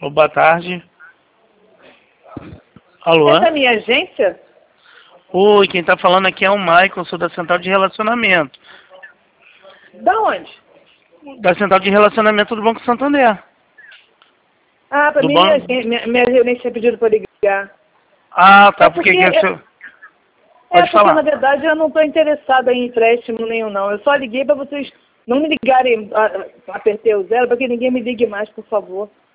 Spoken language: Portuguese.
Boa tarde. Alô? É da minha agência? Oi, quem tá falando aqui é o Michael, sou da Central de Relacionamento. Da onde? Da Central de Relacionamento do Banco Santander. Ah, para Do mim banco? minha gerente pedido para ligar. Ah, tá, É porque porque, que o senhor... é Pode porque na falar. verdade eu não estou interessada em empréstimo nenhum não. Eu só liguei para vocês não me ligarem, apertei o zero, para que ninguém me ligue mais, por favor.